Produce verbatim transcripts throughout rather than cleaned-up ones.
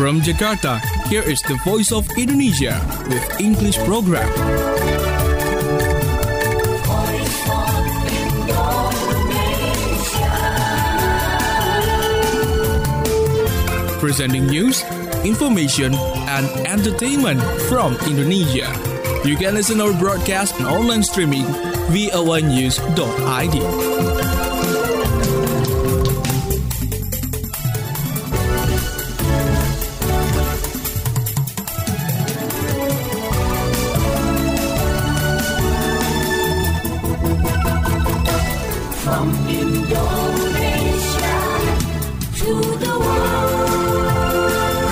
From Jakarta, here is the Voice of Indonesia with English program. Voice of Indonesia. Presenting news, information, and entertainment from Indonesia. You can listen our broadcast and online streaming v o a news dot i d. From Indonesia to the world.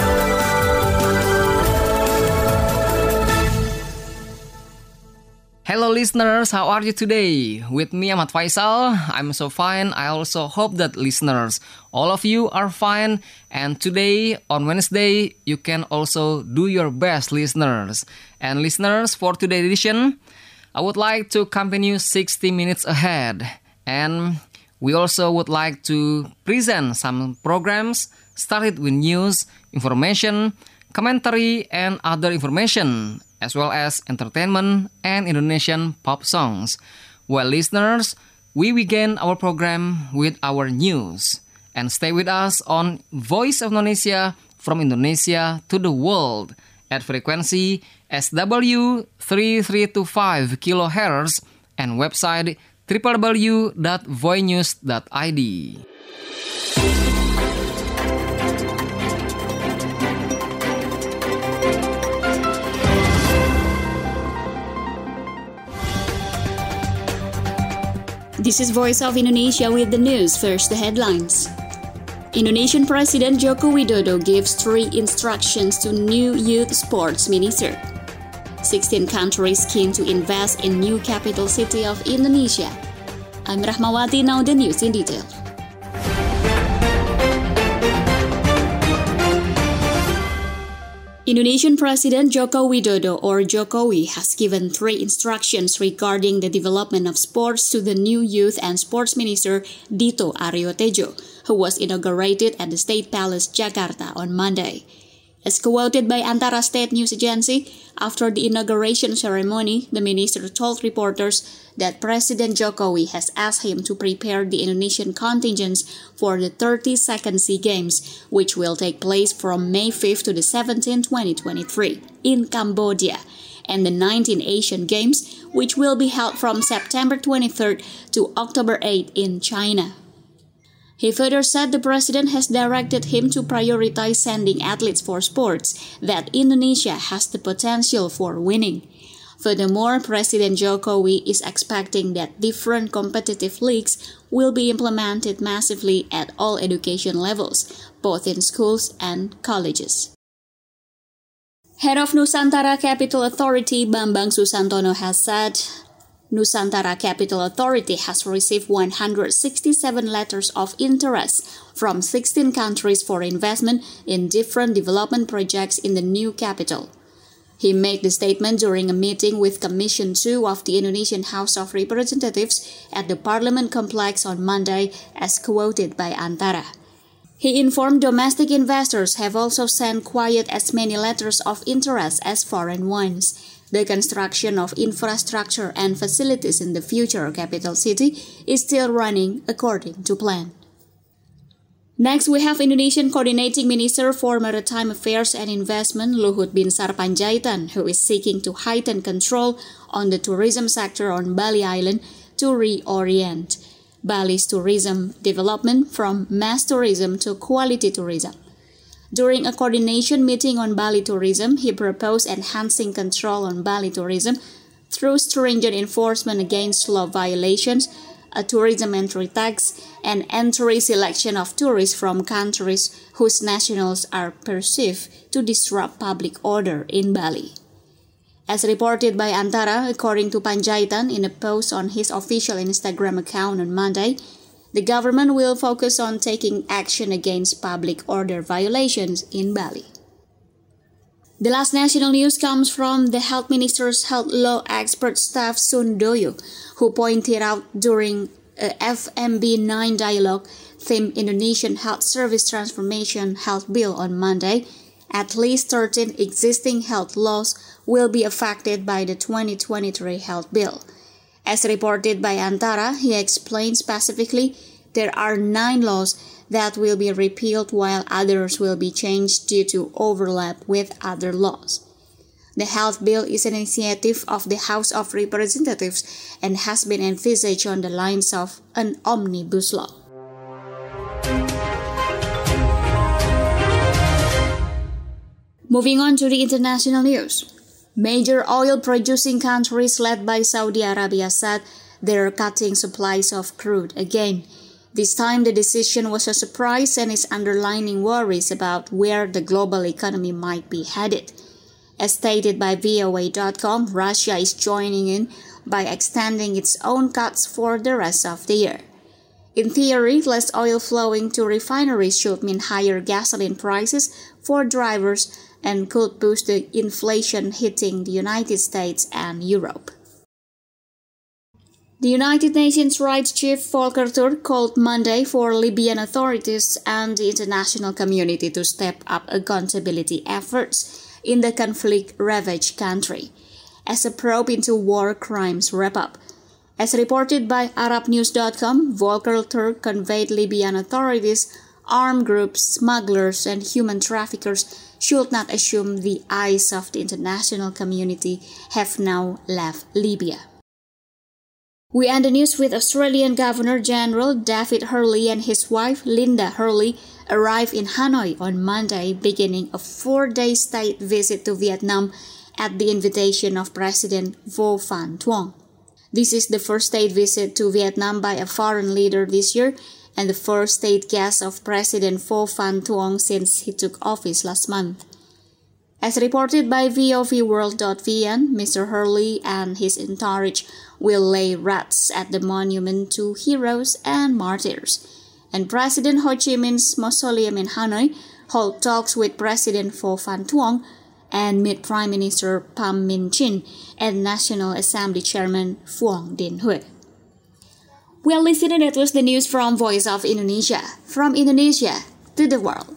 Hello listeners, how are you today? With me Ahmad Faisal, I'm so fine. I also hope that listeners, all of you are fine. And today, on Wednesday, you can also do your best, listeners. And listeners, for today's edition, I would like to accompany you sixty minutes ahead. And we also would like to present some programs started with news, information, commentary, and other information, as well as entertainment and Indonesian pop songs. Well, listeners, we begin our program with our news. And stay with us on Voice of Indonesia from Indonesia to the world at frequency S W three three two five kilohertz and website w w w dot voinews dot i d. This is Voice of Indonesia with the news. First, the headlines. Indonesian President Joko Widodo gives three instructions to new youth sports minister. sixteen countries keen to invest in new capital city of Indonesia. I'm Rahmawati, now the news in detail. Indonesian President Joko Widodo, or Jokowi, has given three instructions regarding the development of sports to the new Youth and Sports Minister Dito Aryo Tejo, who was inaugurated at the State Palace, Jakarta on Monday. As quoted by Antara State News Agency, after the inauguration ceremony, the minister told reporters that President Jokowi has asked him to prepare the Indonesian contingents for the thirty-second SEA Games, which will take place from May fifth to the seventeenth, twenty twenty-three, in Cambodia, and the nineteenth Asian Games, which will be held from September twenty-third to October eighth in China. He further said the president has directed him to prioritize sending athletes for sports that Indonesia has the potential for winning. Furthermore, President Jokowi is expecting that different competitive leagues will be implemented massively at all education levels, both in schools and colleges. Head of Nusantara Capital Authority Bambang Susantono has said Nusantara Capital Authority has received one hundred sixty-seven letters of interest from sixteen countries for investment in different development projects in the new capital. He made the statement during a meeting with Commission two of the Indonesian House of Representatives at the Parliament complex on Monday, as quoted by Antara. He informed domestic investors have also sent quite as many letters of interest as foreign ones. The construction of infrastructure and facilities in the future capital city is still running according to plan. Next, we have Indonesian Coordinating Minister for Maritime Affairs and Investment Luhut Binsar Panjaitan, who is seeking to heighten control on the tourism sector on Bali Island to reorient Bali's tourism development from mass tourism to quality tourism. During a coordination meeting on Bali tourism, he proposed enhancing control on Bali tourism through stringent enforcement against law violations, a tourism entry tax, and entry selection of tourists from countries whose nationals are perceived to disrupt public order in Bali. As reported by Antara, according to Panjaitan in a post on his official Instagram account on Monday, the government will focus on taking action against public order violations in Bali. The last national news comes from the Health Minister's Health Law Expert Staff Sundoyo, who pointed out during a F M B nine dialogue themed Indonesian Health Service Transformation Health Bill on Monday, At least thirteen existing health laws will be affected by the twenty twenty-three health bill. As reported by Antara, he explained specifically there are nine laws that will be repealed while others will be changed due to overlap with other laws. The health bill is an initiative of the House of Representatives and has been envisaged on the lines of an omnibus law. Moving on to the international news. Major oil-producing countries led by Saudi Arabia said they're cutting supplies of crude again. This time the decision was a surprise and is underlining worries about where the global economy might be headed. As stated by V O A dot com, Russia is joining in by extending its own cuts for the rest of the year. In theory, less oil flowing to refineries should mean higher gasoline prices for drivers and could boost the inflation hitting the United States and Europe. The United Nations Rights Chief Volker Turk called Monday for Libyan authorities and the international community to step up accountability efforts in the conflict-ravaged country as a probe into war crimes wrap up. As reported by Arab News dot com, Volker Turk conveyed Libyan authorities, armed groups, smugglers, and human traffickers should not assume the eyes of the international community have now left Libya. We end the news with Australian Governor-General David Hurley and his wife Linda Hurley arrived in Hanoi on Monday, beginning a four-day state visit to Vietnam at the invitation of President Vo Van Thuong. This is the first state visit to Vietnam by a foreign leader this year and the first state guest of President Vo Van Thuong since he took office last month. As reported by V O V World dot V N, Mister Hurley and his entourage will lay wreaths at the monument to heroes and martyrs, and President Ho Chi Minh's mausoleum in Hanoi hold talks with President Vo Van Thuong and meet Prime Minister Pham Minh Chinh and National Assembly Chairman Phuong Dinh Huệ. Well, listener, that was the news from Voice of Indonesia. From Indonesia to the world.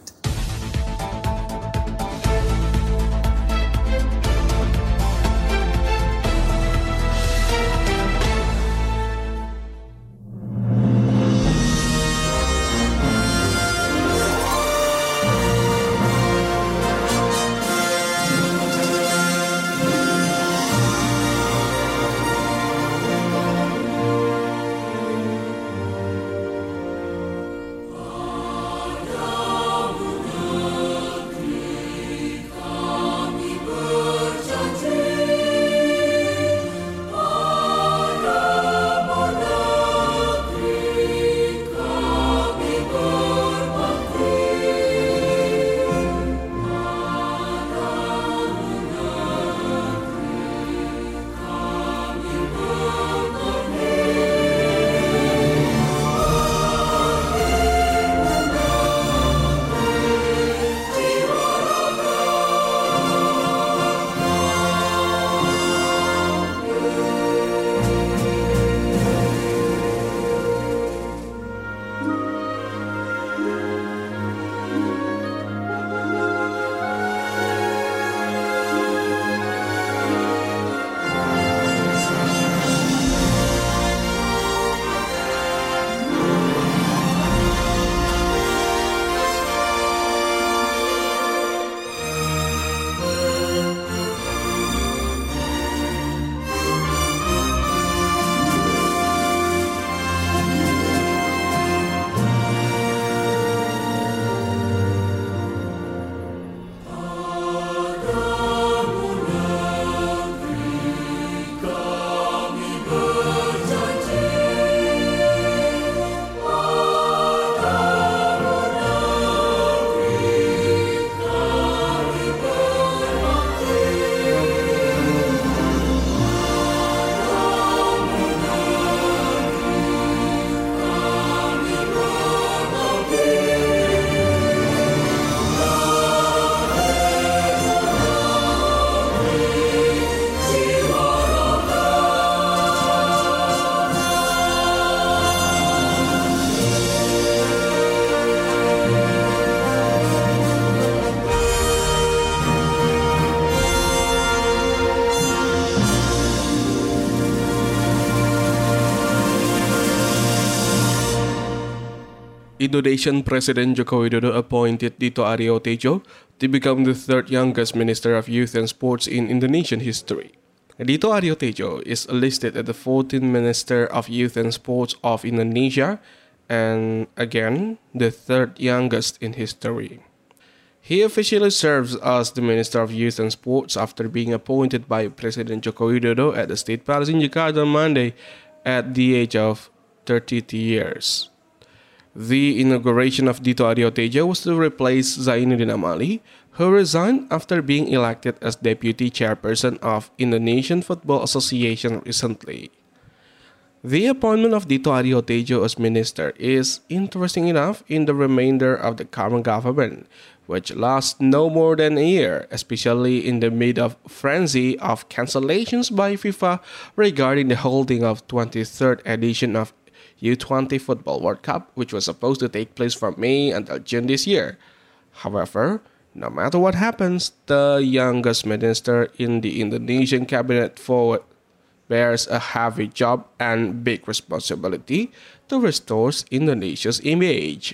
Indonesian President Joko Widodo appointed Dito Aryo Tejo to become the third youngest Minister of Youth and Sports in Indonesian history. Dito Aryo Tejo is listed as the fourteenth Minister of Youth and Sports of Indonesia and, again, the third youngest in history. He officially serves as the Minister of Youth and Sports after being appointed by President Joko Widodo at the State Palace in Jakarta on Monday at the age of thirty-two years. The inauguration of Dito Aryo Tejo was to replace Zainuddin Amali, who resigned after being elected as Deputy Chairperson of Indonesian Football Association recently. The appointment of Dito Aryo Tejo as minister is interesting enough in the remainder of the current government, which lasts no more than a year, especially in the mid of frenzy of cancellations by FIFA regarding the holding of twenty-third edition of U twenty Football World Cup, which was supposed to take place from May until June this year. However, no matter what happens, the youngest minister in the Indonesian cabinet forward bears a heavy job and big responsibility to restore Indonesia's image.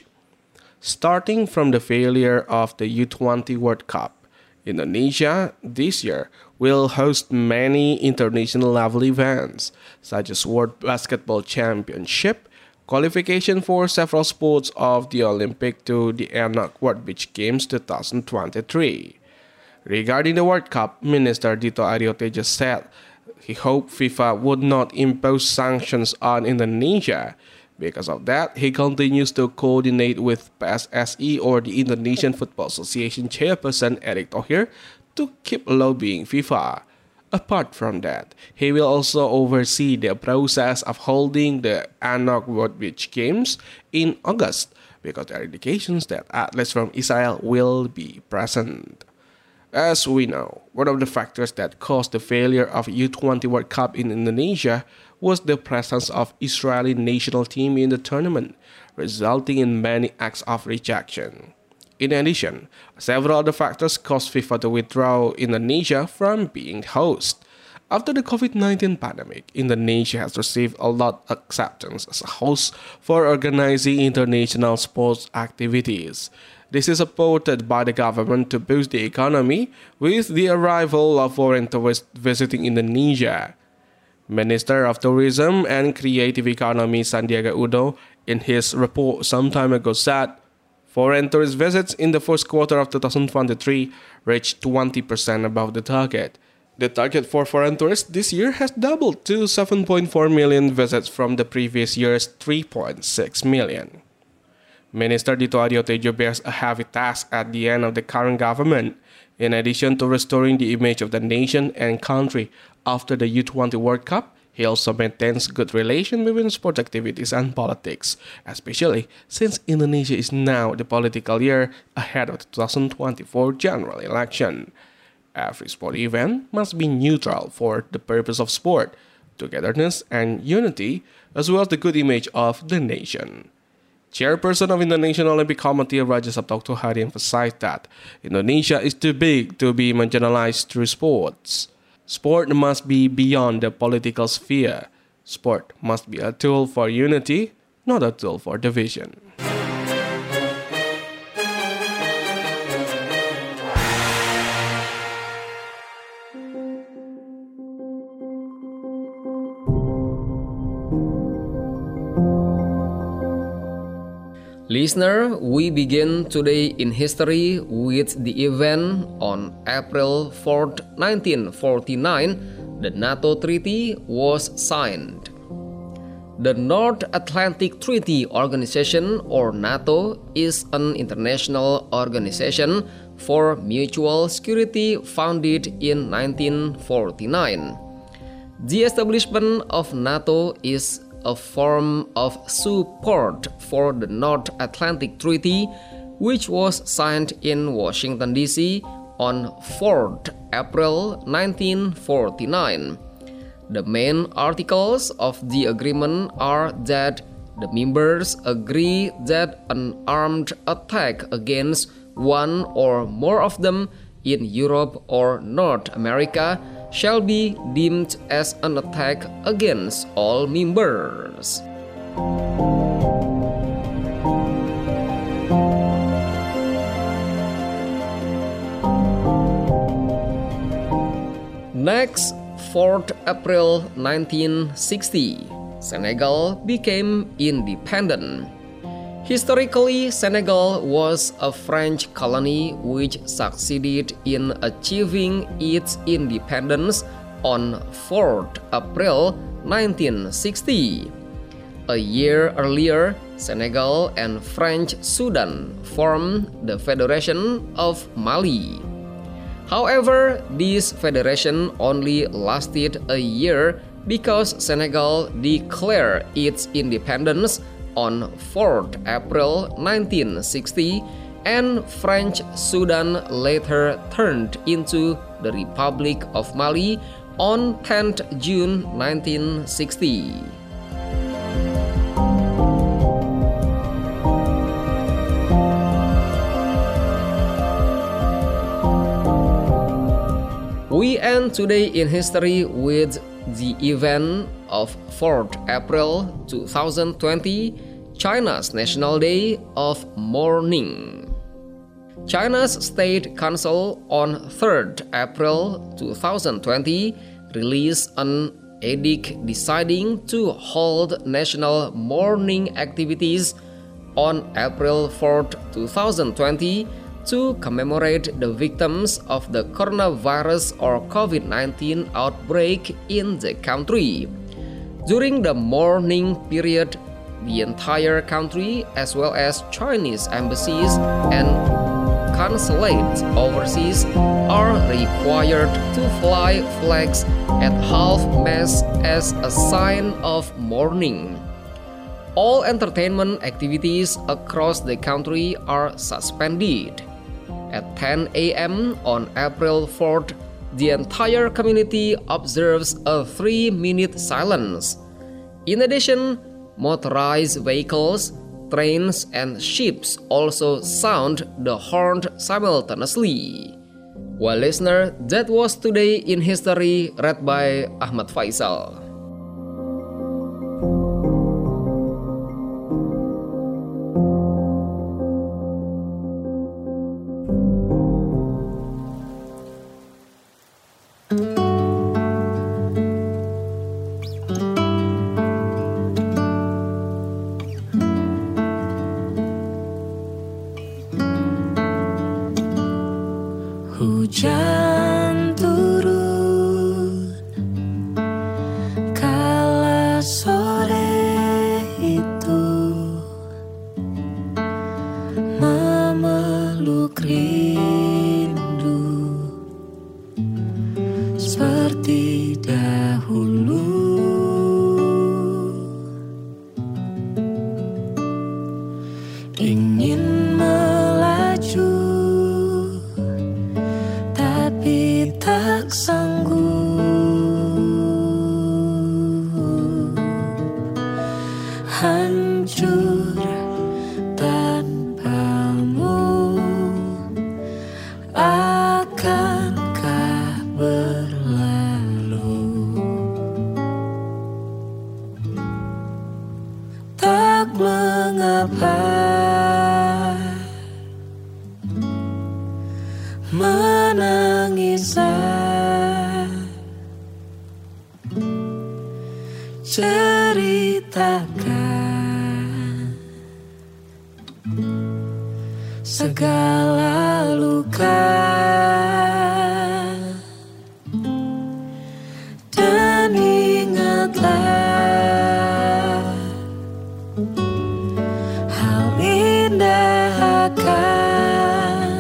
Starting from the failure of the U twenty World Cup, Indonesia this year will host many international level events, such as World Basketball Championship, qualification for several sports of the Olympic to the ENOC World Beach Games twenty twenty-three. Regarding the World Cup, Minister Dito Aryo Tejo said he hoped FIFA would not impose sanctions on Indonesia. Because of that, he continues to coordinate with P S S I or the Indonesian Football Association chairperson Erick Thohir to keep lobbying FIFA. Apart from that, he will also oversee the process of holding the ENOC World Beach Games in August, because there are indications that athletes from Israel will be present. As we know, one of the factors that caused the failure of U twenty World Cup in Indonesia was the presence of Israeli national team in the tournament, resulting in many acts of rejection. In addition, several other factors caused FIFA to withdraw Indonesia from being host. After the COVID nineteen pandemic, Indonesia has received a lot of acceptance as a host for organizing international sports activities. This is supported by the government to boost the economy with the arrival of foreign tourists visiting Indonesia. Minister of Tourism and Creative Economy Sandiaga Uno, in his report some time ago, said foreign tourist visits in the first quarter of twenty twenty-three reached twenty percent above the target. The target for foreign tourists this year has doubled to seven point four million visits from the previous year's three point six million. Minister Dito Aryo Tejo bears a heavy task at the end of the current government. In addition to restoring the image of the nation and country after the U twenty World Cup, he also maintains good relations between sport activities and politics, especially since Indonesia is now the political year ahead of the twenty twenty-four general election. Every sport event must be neutral for the purpose of sport, togetherness, and unity, as well as the good image of the nation. Chairperson of Indonesian Olympic Committee Raja Sabto Hari emphasized that Indonesia is too big to be marginalized through sports. Sport must be beyond the political sphere. Sport must be a tool for unity, not a tool for division. Listener, we begin today in history with the event on April fourth, nineteen forty-nine, the NATO Treaty was signed. The North Atlantic Treaty Organization, or NATO, is an international organization for mutual security founded in nineteen forty-nine. The establishment of NATO is a form of support for the North Atlantic Treaty, which was signed in Washington, D C on fourth April nineteen forty-nine. The main articles of the agreement are that the members agree that an armed attack against one or more of them in Europe or North America shall be deemed as an attack against all members. Next, fourth April nineteen sixty, Senegal became independent. Historically, Senegal was a French colony which succeeded in achieving its independence on fourth April nineteen sixty. A year earlier, Senegal and French Sudan formed the Federation of Mali. However, this federation only lasted a year because Senegal declared its independence on fourth April nineteen sixty, and French Sudan later turned into the Republic of Mali on tenth June nineteen sixty. We end today in history with the event of fourth April twenty twenty, China's National Day of Mourning. China's State Council on third April twenty twenty released an edict deciding to hold national mourning activities on April fourth twenty twenty to commemorate the victims of the coronavirus or COVID nineteen outbreak in the country. During the mourning period, the entire country, as well as Chinese embassies and consulates overseas, are required to fly flags at half-mast as a sign of mourning. All entertainment activities across the country are suspended. At ten a.m. on April fourth, the entire community observes a three-minute silence. In addition, motorized vehicles, trains, and ships also sound the horn simultaneously. Well, listener, that was Today in History, read by Ahmad Faisal. Hujan turun kala sore itu memeluk rindu seperti dahulu. Ingin melaju tapi tak sanggup, hancur tanpamu. Akankah berlalu? Tak mengapa menangis, ceritakan segala luka dan ingatlah hal indah akan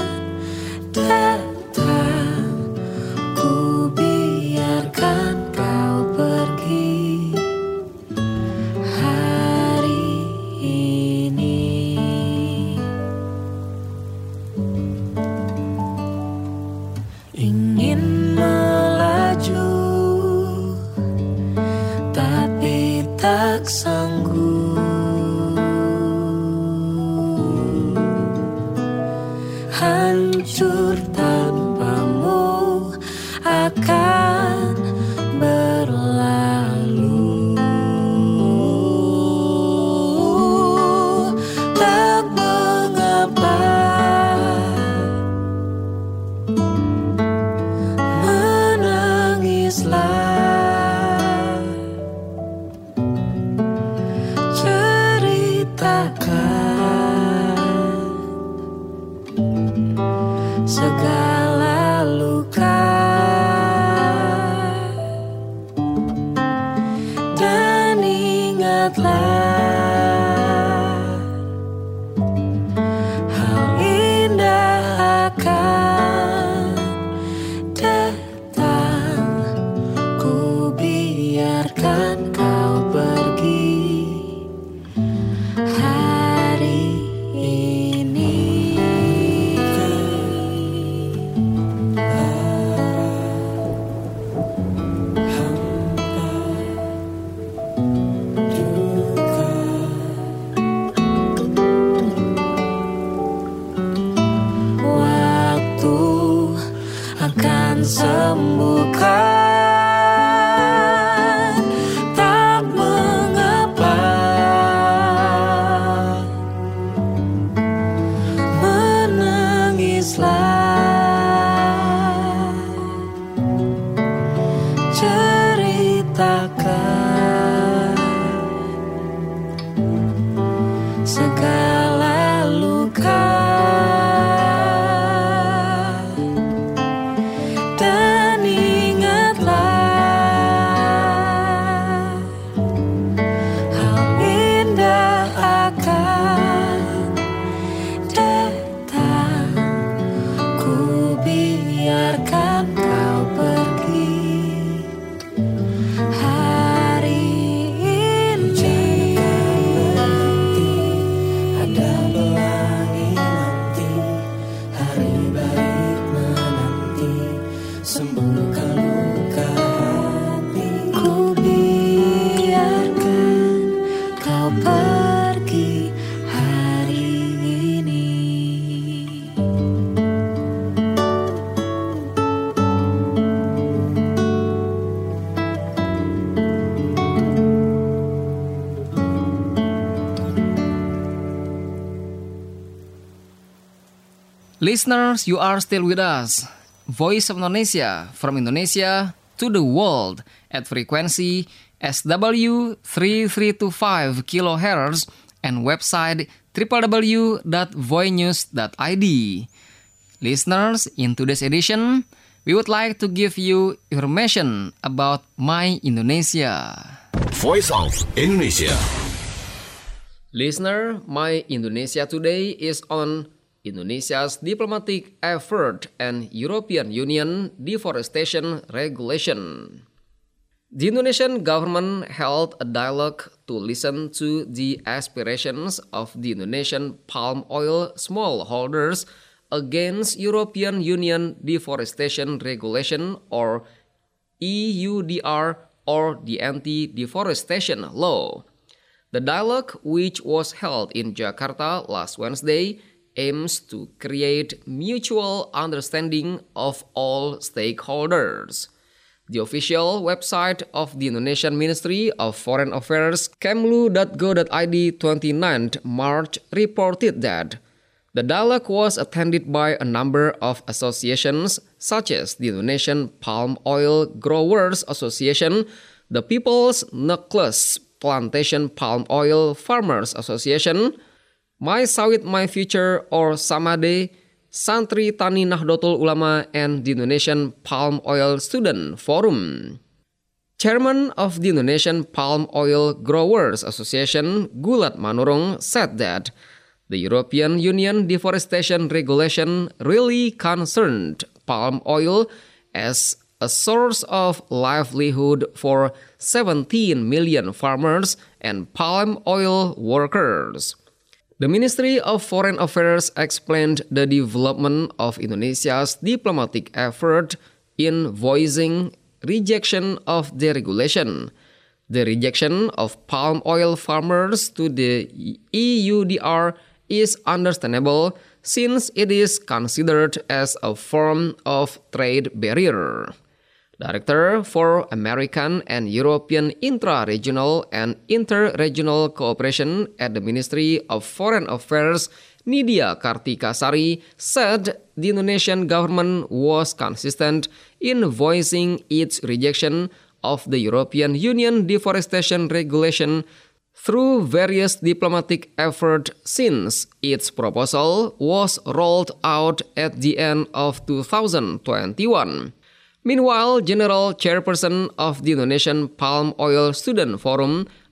datang. Ku biarkan kau pergi hari ini. Ingin melaju tapi tak sanggup, hancur tanpamu akan berlalu. Tak mengapa menangis, ingatlah, hal indah akan datang. Ku biarkan kau pergi hari ini. Waktu akan sembuhkan, tak mengapa. Menangislah, ceritakan segala luka, dan ingatlah, hal indah akan datang. Ku biarkan kau pergi hari ini. Ada pelangi nanti, hari baik menanti, sembuhkan luka hati. Ku biarkan kau pergi hari ini. Listeners, you are still with us. Voice of Indonesia, from Indonesia to the world at frequency S W three three two five kilohertz and website w w w dot voinews dot i d. Listeners, in today's edition, we would like to give you information about My Indonesia. Voice of Indonesia. Listener, My Indonesia today is on Indonesia's diplomatic effort and European Union deforestation regulation. The Indonesian government held a dialogue to listen to the aspirations of the Indonesian palm oil smallholders against European Union deforestation regulation, or E U D R, or the anti-deforestation law. The dialogue, which was held in Jakarta last Wednesday, aims to create mutual understanding of all stakeholders. The official website of the Indonesian Ministry of Foreign Affairs, kemlu dot go dot i d, twenty-ninth March, reported that the dialogue was attended by a number of associations such as the Indonesian Palm Oil Growers Association, the People's Necklace Plantation Palm Oil Farmers Association, My Sawit My Future or Samade, Santri Tani Nahdlatul Ulama, and the Indonesian Palm Oil Student Forum. Chairman of the Indonesian Palm Oil Growers Association, Gulat Manurung, said that the European Union deforestation regulation really concerned palm oil as a source of livelihood for seventeen million farmers and palm oil workers. The Ministry of Foreign Affairs explained the development of Indonesia's diplomatic effort in voicing rejection of the regulation. The rejection of palm oil farmers to the E U D R is understandable since it is considered as a form of trade barrier. Director for American and European Intra-Regional and Inter-Regional Cooperation at the Ministry of Foreign Affairs, Nidya Kartikasari, said the Indonesian government was consistent in voicing its rejection of the European Union deforestation regulation through various diplomatic efforts since its proposal was rolled out at the end of two thousand twenty-one. Meanwhile, General Chairperson of the Indonesian Palm Oil Student Forum,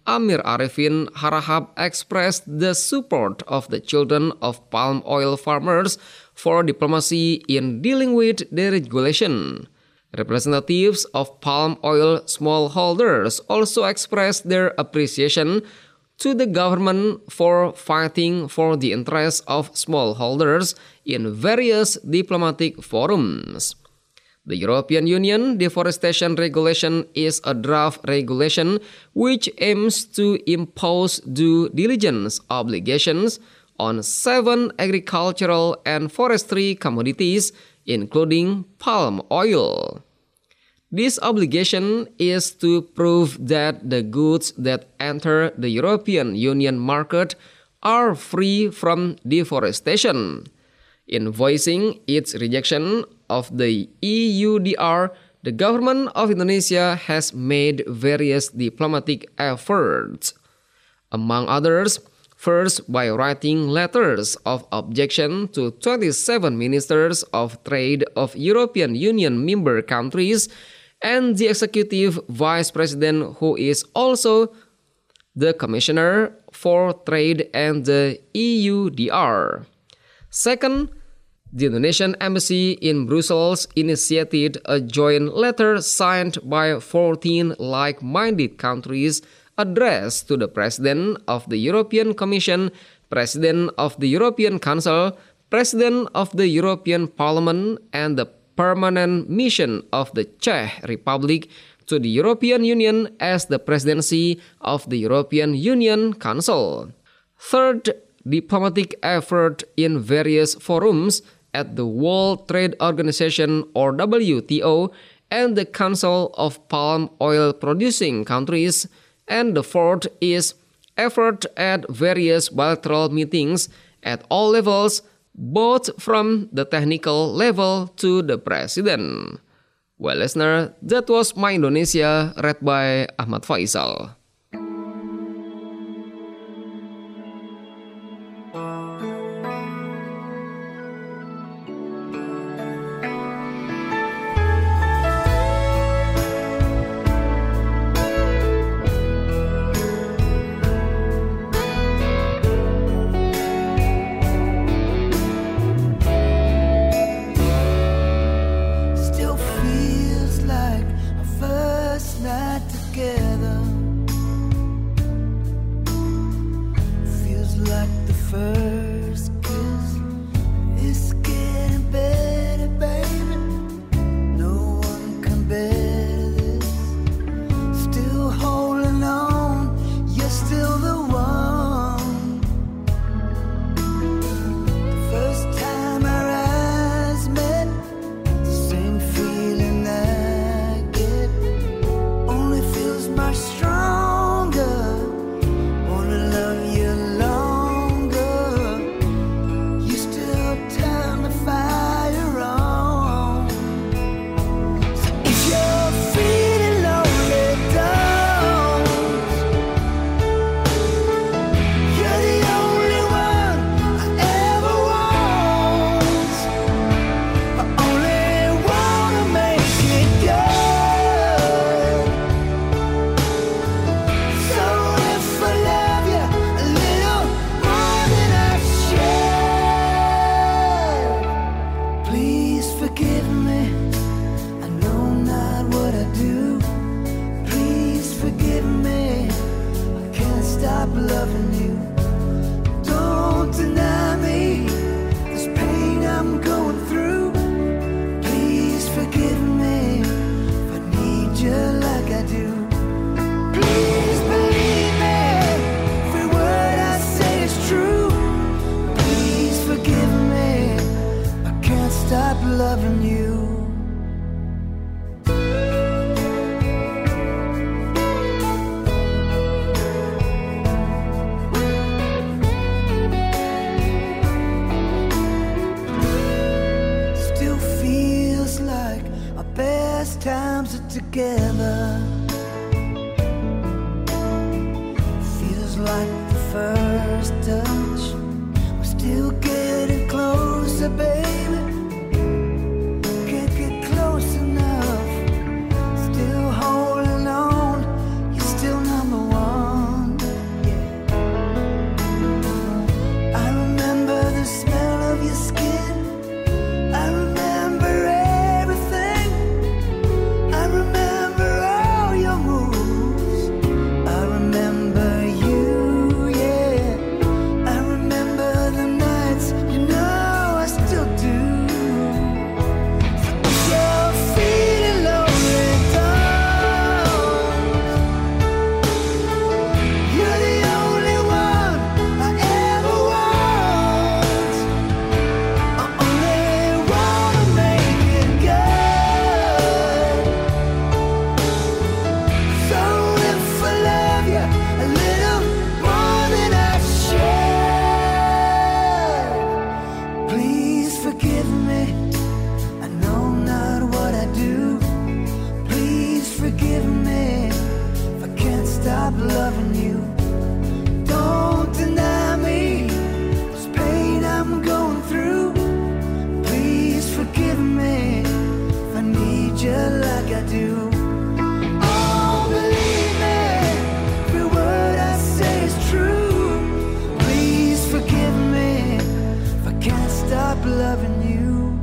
Amir Arifin Harahap expressed the support of the children of palm oil farmers for diplomacy in dealing with the regulation. Representatives of palm oil smallholders also expressed their appreciation to the government for fighting for the interests of smallholders in various diplomatic forums. The European Union Deforestation Regulation is a draft regulation which aims to impose due diligence obligations on seven agricultural and forestry commodities, including palm oil. This obligation is to prove that the goods that enter the European Union market are free from deforestation. In voicing its rejection of the E U D R, the government of Indonesia has made various diplomatic efforts. Among others, first by writing letters of objection to twenty-seven ministers of trade of European Union member countries and the executive vice president, who is also the commissioner for trade and the E U D R. Second, the Indonesian embassy in Brussels initiated a joint letter signed by fourteen like-minded countries addressed to the President of the European Commission, President of the European Council, President of the European Parliament, and the Permanent Mission of the Czech Republic to the European Union as the presidency of the European Union Council. Third, diplomatic effort in various forums at the World Trade Organization or W T O and the Council of Palm Oil Producing Countries. And the fourth is effort at various bilateral meetings at all levels, both from the technical level to the president. Well, listener, that was My Indonesia, read by Ahmad Faisal. Still holding on, you're still number one. loving you. Don't deny me this pain I'm going through. Please forgive me if I need you like I do. Oh, believe me, every word I say is true. Please forgive me if I can't stop loving you.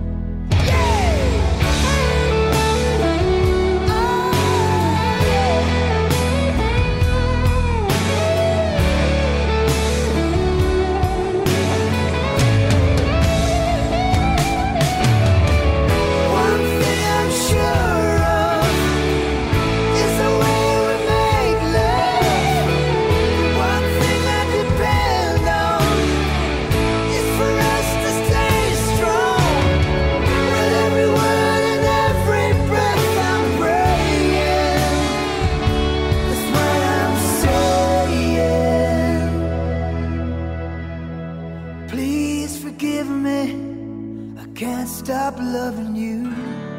Please forgive me, I can't stop loving you.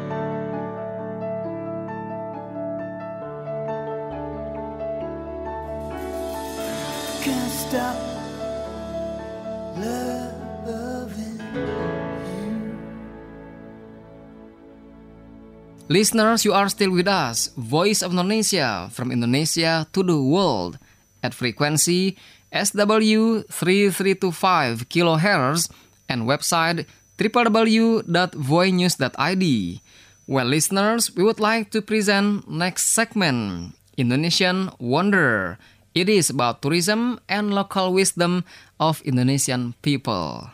Can't stop loving you. Listeners, you are still with us, Voice of Indonesia, from Indonesia to the world, at frequency S W three three two five kilohertz and website w w w dot voice news dot i d. Well, listeners, we would like to present next segment, Indonesian Wonder. It is about tourism and local wisdom of Indonesian people.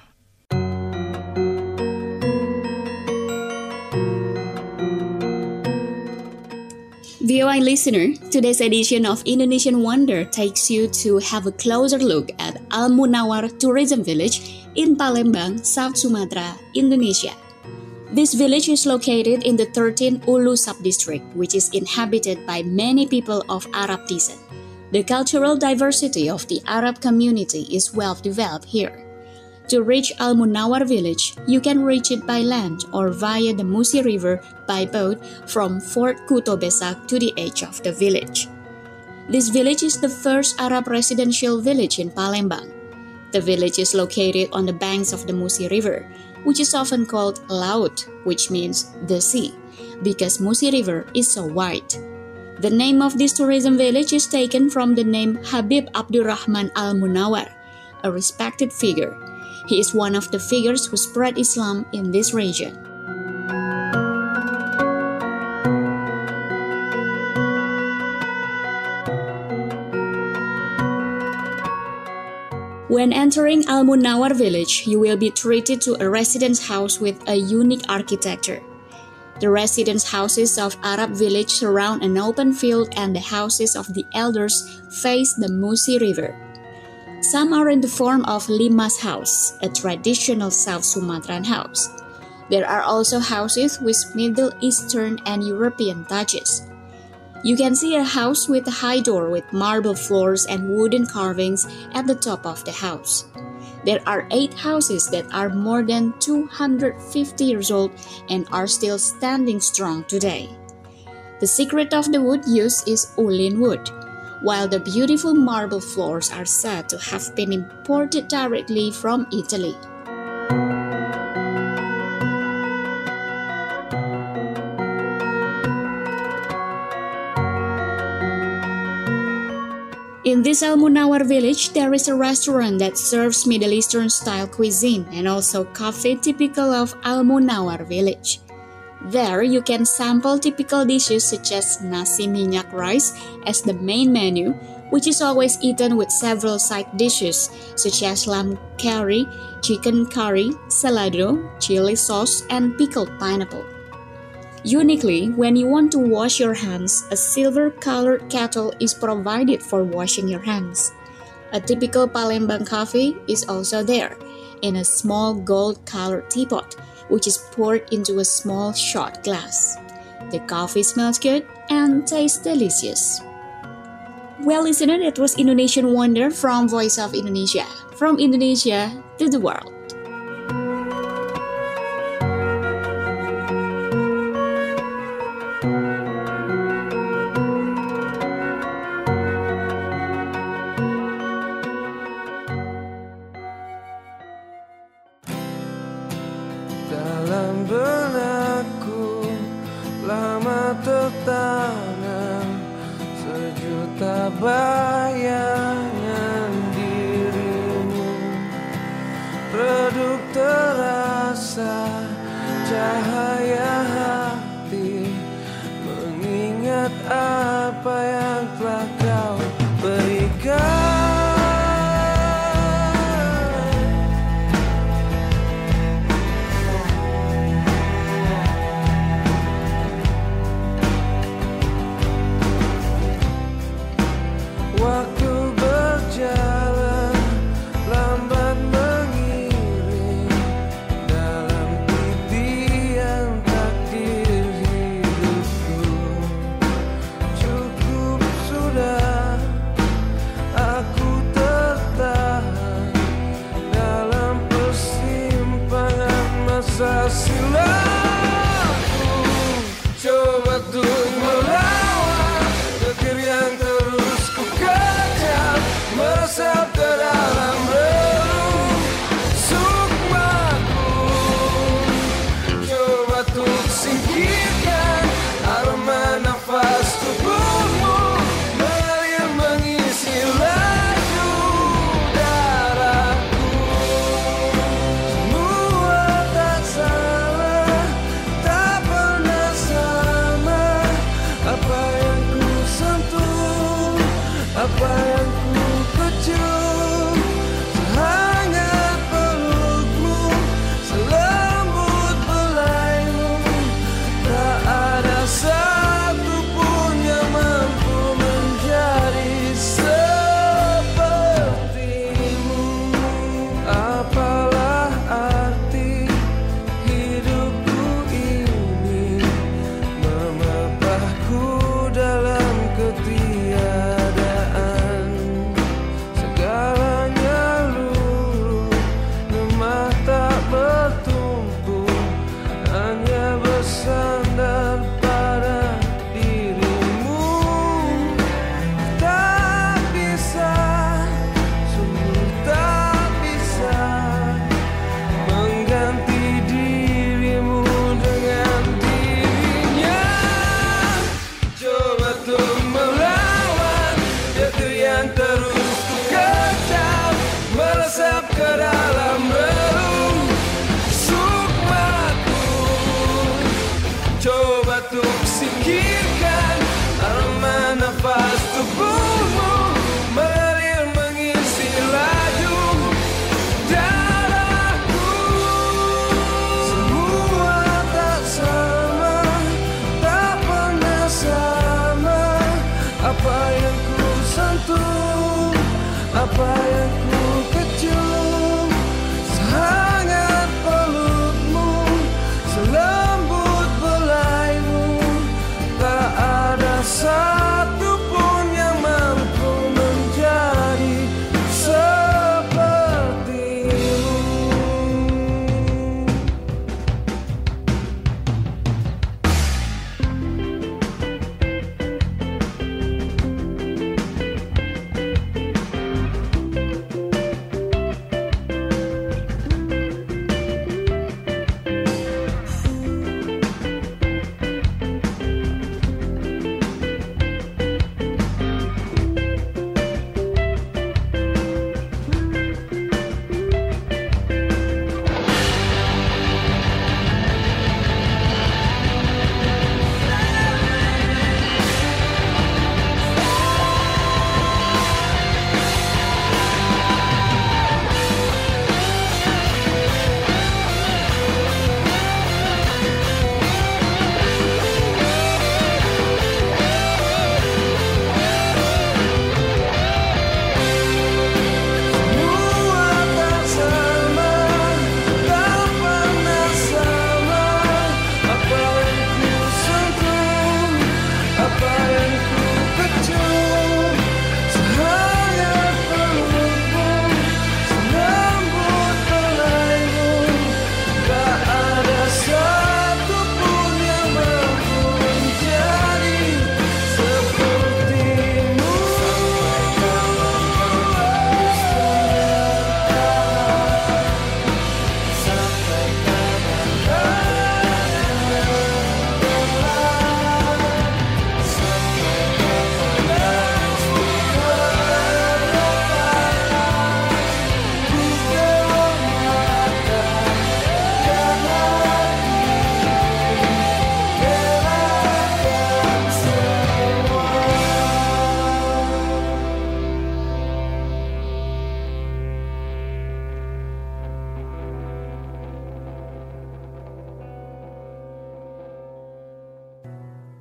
V O I listener, today's edition of Indonesian Wonder takes you to have a closer look at Al Munawar Tourism Village in Palembang, South Sumatra, Indonesia. This village is located in the thirteenth Ulu subdistrict, which is inhabited by many people of Arab descent. The cultural diversity of the Arab community is well developed here. To reach Al Munawar village, you can reach it by land or via the Musi River by boat from Fort Kuto Besak to the edge of the village. This village is the first Arab residential village in Palembang. The village is located on the banks of the Musi River, which is often called Laut, which means the sea, because Musi River is so wide. The name of this tourism village is taken from the name Habib Abdurrahman Al Munawar, a respected figure. He is one of the figures who spread Islam in this region. When entering Al Munawar village, you will be treated to a residence house with a unique architecture. The residence houses of Arab village surround an open field and the houses of the elders face the Musi River. Some are in the form of Limas house, a traditional South Sumatran house. There are also houses with Middle Eastern and European touches. You can see a house with a high door with marble floors and wooden carvings at the top of the house. There are eight houses that are more than two hundred fifty years old and are still standing strong today. The secret of the wood used is Ulin wood, while the beautiful marble floors are said to have been imported directly from Italy. In this Al Munawar village, there is a restaurant that serves Middle Eastern style cuisine and also cafe typical of Al Munawar village. There, you can sample typical dishes such as nasi minyak rice as the main menu, which is always eaten with several side dishes such as lamb curry, chicken curry, salado, chili sauce, and pickled pineapple. Uniquely, when you want to wash your hands, a silver-colored kettle is provided for washing your hands. A typical Palembang coffee is also there, in a small gold-colored teapot, which is poured into a small shot glass. The coffee smells good and tastes delicious. Well, listener, it was Indonesian Wonder from Voice of Indonesia, from Indonesia to the world. Waktu berjalan lambat mengiring dalam titian takdir hidupku. Cukup sudah aku tertahan dalam persimpangan masa silamku. Coba tuh melawan getir yang terus ku kejar, meresap ke dalam relung sukmaku. Coba tuh singkirkan aroma nafas tubuhmu, mengalir mengisi laju darahku. Semua tak salah, tak pernah sama. Apa yang ku sentuh, apa yang ku kecup, sehangat pelukmu, selembut belaimu. Tak ada satupun yang mampu menjadi sepertimu. Apalah arti hidupku ini, memapahku dalam ketiadaan. Segalanya luluh, lemah tak bertumpu, hanya bersandar pada dirimu. Tak bisa, sungguh tak bisa mengganti dirimu dengan dirinya. Coba tuh melawan getir yang terus ku kejar, meresap ke dalam relung sukmaku. Coba tuh singkirkan aroma nafas tubuhmu, mengalir mengisi laju darahku. Semua tak sama, tak pernah sama. Apa yang ku sentuh, apa yang ku kecup, sehangat pelukmu, selembut belaimu. Tak ada satupun yang mampu menjadi sepertimu.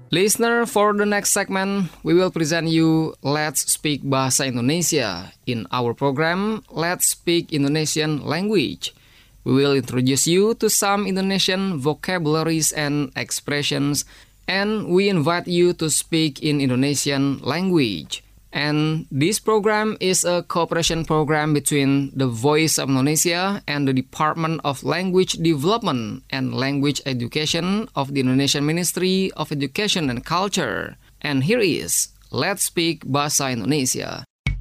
Listener, for the next segment, we will present you Let's Speak Bahasa Indonesia. In our program, Let's Speak Indonesian Language. We will introduce you to some Indonesian vocabularies and expressions, and we invite you to speak in Indonesian language. And this program is a cooperation program between the Voice of Indonesia and the Department of Language Development and Language Education of the Indonesian Ministry of Education and Culture. And here is Let's Speak Bahasa Indonesia.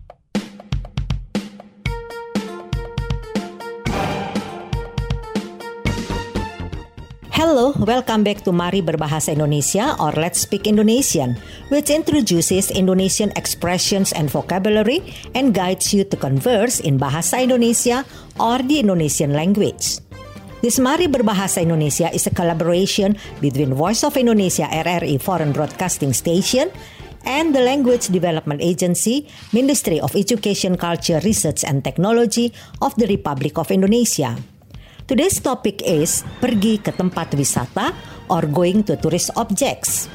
Hello, welcome back to Mari Berbahasa Indonesia or Let's Speak Indonesian, which introduces Indonesian expressions and vocabulary and guides you to converse in Bahasa Indonesia or the Indonesian language. This Mari Berbahasa Indonesia is a collaboration between Voice of Indonesia R R I Foreign Broadcasting Station and the Language Development Agency, Ministry of Education, Culture, Research and Technology of the Republic of Indonesia. Today's topic is pergi ke tempat wisata or going to tourist objects.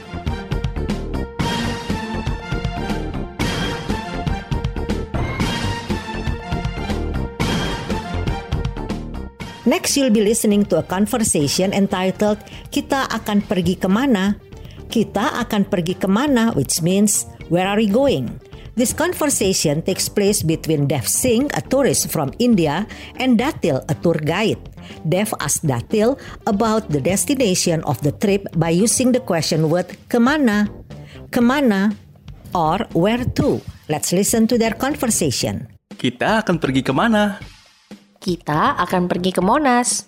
Next, you'll be listening to a conversation entitled Kita akan pergi kemana? Kita akan pergi kemana, which means where are we going? This conversation takes place between Dev Singh, a tourist from India, and Datil, a tour guide. Dev asked Datil about the destination of the trip by using the question word kemana, kemana, or where to. Let's listen to their conversation. Kita akan pergi kemana? Kita akan pergi ke Monas.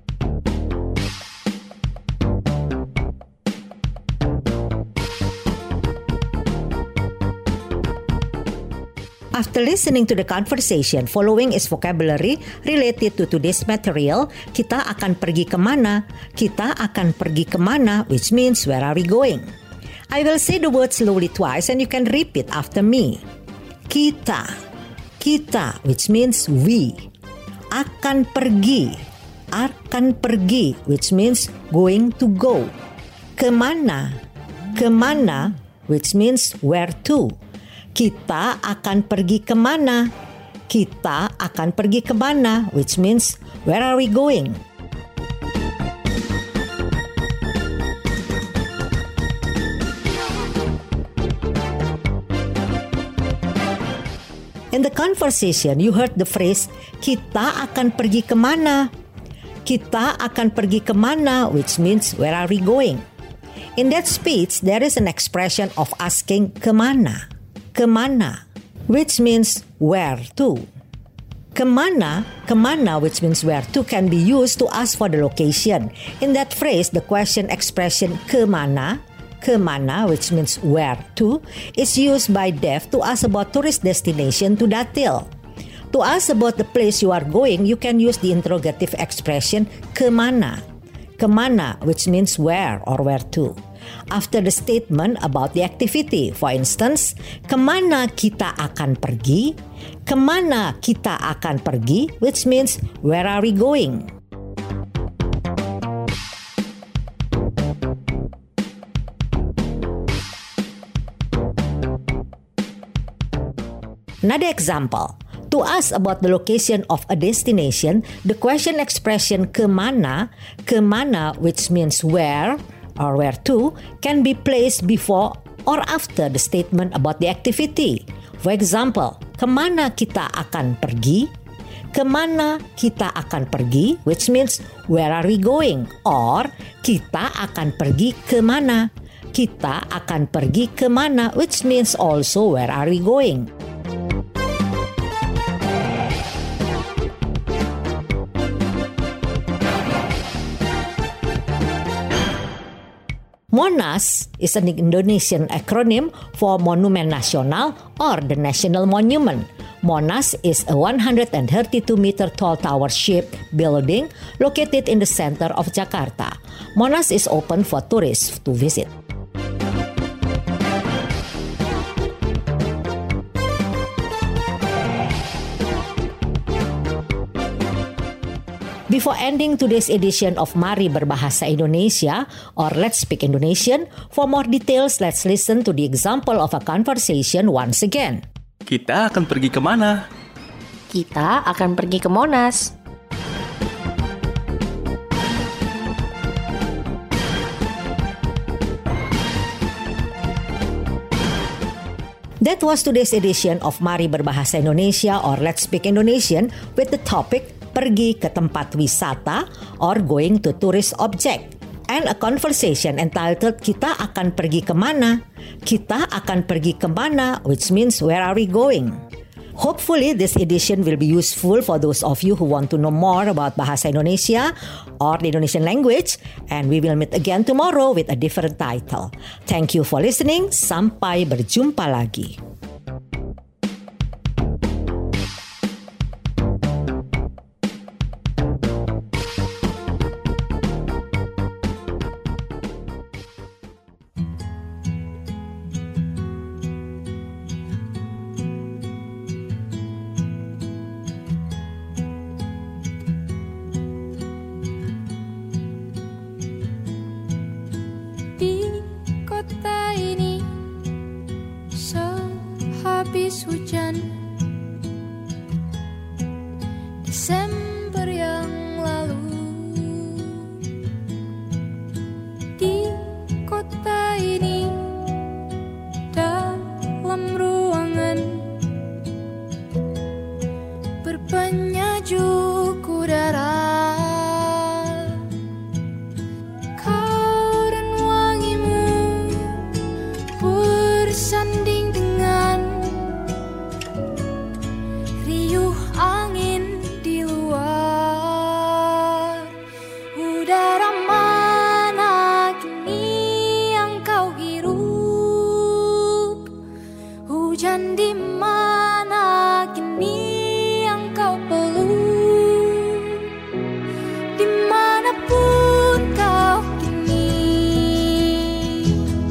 After listening to the conversation, following is vocabulary related to today's material. Kita akan pergi kemana? Kita akan pergi kemana, which means where are we going? I will say the word slowly twice and you can repeat after me. Kita, kita, which means we. Akan pergi, akan pergi, which means going to go. Kemana, kemana, which means where to. Kita akan pergi kemana? Kita akan pergi kemana? Which means, where are we going? In the conversation, you heard the phrase, kita akan pergi kemana? Kita akan pergi kemana? Which means, where are we going? In that speech, there is an expression of asking kemana? Kemana, which means where to. Kemana, kemana, which means where to, can be used to ask for the location. In that phrase, the question expression kemana, kemana, which means where to, is used by Dev to ask about tourist destination to Datil. To ask about the place you are going, you can use the interrogative expression kemana. Kemana, which means where or where to. After the statement about the activity, for instance, kemana kita akan pergi? Kemana kita akan pergi? Which means, where are we going? Another example. To ask about the location of a destination, the question expression kemana, kemana, which means where, or where to, can be placed before or after the statement about the activity. For example, kemana kita akan pergi? Kemana kita akan pergi? Which means, where are we going? Or, kita akan pergi kemana? Kita akan pergi kemana? Which means also, where are we going? Monas is an Indonesian acronym for Monument Nasional or the National Monument. Monas is a one hundred thirty-two meter tall tower-shaped building located in the center of Jakarta. Monas is open for tourists to visit. Before ending today's edition of Mari Berbahasa Indonesia or Let's Speak Indonesian, for more details, let's listen to the example of a conversation once again. Kita akan pergi kemana? Kita akan pergi ke Monas. That was today's edition of Mari Berbahasa Indonesia or Let's Speak Indonesian with the topic pergi ke tempat wisata or going to tourist object, and a conversation entitled Kita akan pergi kemana? Kita akan pergi kemana, which means where are we going? Hopefully this edition will be useful for those of you who want to know more about Bahasa Indonesia or the Indonesian language, and we will meet again tomorrow with a different title. Thank you for listening. Sampai berjumpa lagi. Habis hujan Desember yang lalu, di kota ini dalam ruangan berbanyakjuk udara. Kau dan wangimu bersanding dengan riuh angin di luar. Udara mana kini yang kau hirup? Hujan di mana kini yang kau peluk? Dimanapun kau kini,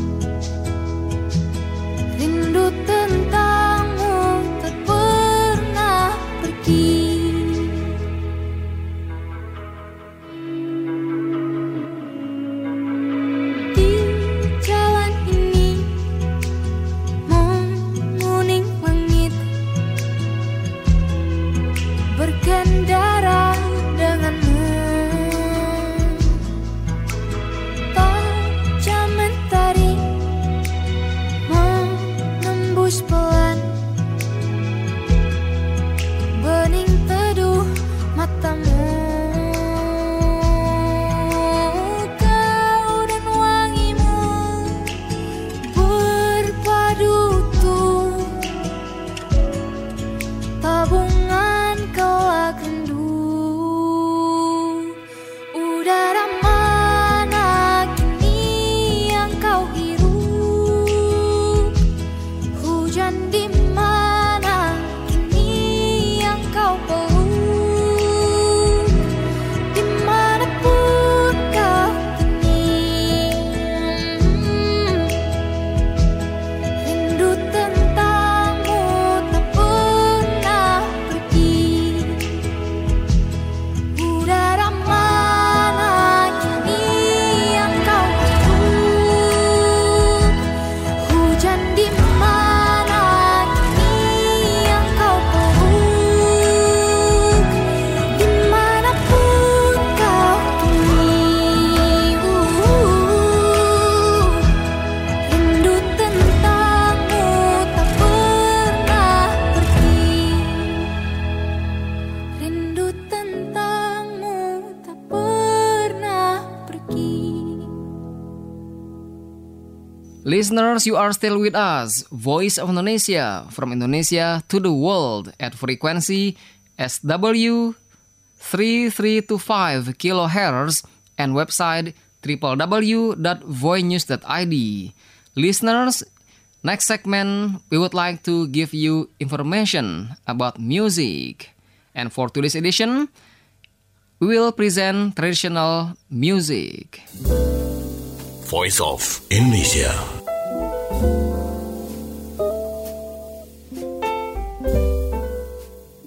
rindu tentangmu tak pernah pergi. Di jalan ini menguning langit, berkendara denganmu. Tajam mentari menembus pelan, bening teduh matamu. Kau dan wangimu berpadu utuh, tabungan kelak rindu. Udara mana kini yang kau hirup? Hujan di mana kini yang kau peluk? Dimanapun kau kini, rindu tentangmu tak pernah pergi. Udara mana kini yang kau hirup? Hujan di mana kini yang kau peluk? Dimanapun kau kini, rindu tentangmu tak pernah pergi. Rindu tentangmu tak pernah pergi. Listeners, you are still with us, Voice of Indonesia, from Indonesia to the world at frequency S W three three two five kilohertz and website w w w dot voice news dot i d. Listeners, next segment we would like to give you information about music. And for today's edition, we will present traditional music. Voice of Indonesia.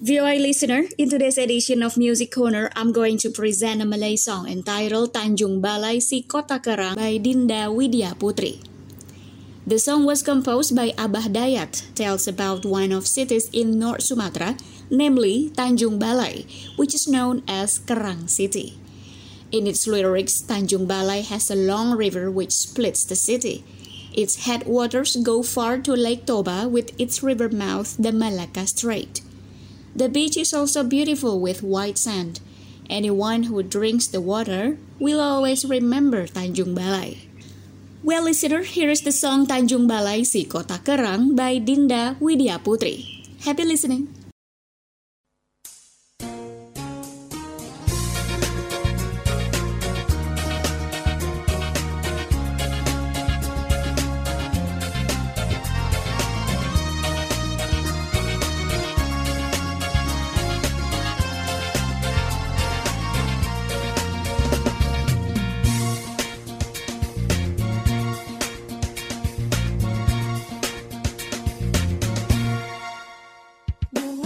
V O I listener, in today's edition of Music Corner, I'm going to present a Malay song entitled Tanjung Balai Si Kota Kerang by Dinda Widya Putri. The song was composed by Abah Dayat, tells about one of cities in North Sumatra, namely Tanjung Balai, which is known as Kerang City. In its lyrics, Tanjung Balai has a long river which splits the city. Its headwaters go far to Lake Toba with its river mouth, the Malacca Strait. The beach is also beautiful with white sand. Anyone who drinks the water will always remember Tanjung Balai. Well, listener, here is the song Tanjung Balai Si Kota Kerang by Dinda Widya Putri. Happy listening. Duhur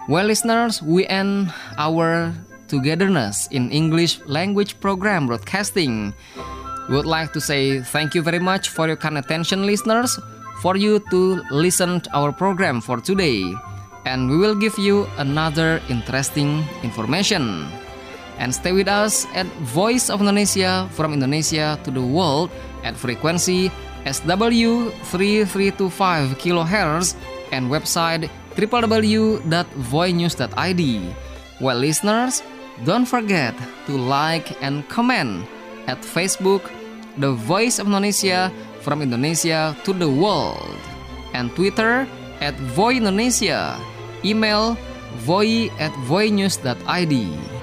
Well, listeners, we end our togetherness in English language program broadcasting. We would like to say thank you very much for your kind attention, listeners, for you to listen to our program for today. And we will give you another interesting information. And stay with us at Voice of Indonesia from Indonesia to the world at frequency S W three three two five kilohertz and website w w w dot voice news dot i d. Well, listeners, don't forget to like and comment at Facebook, The Voice of Indonesia from Indonesia to the world, and Twitter at Voice Indonesia, email voice at voice news dot i d.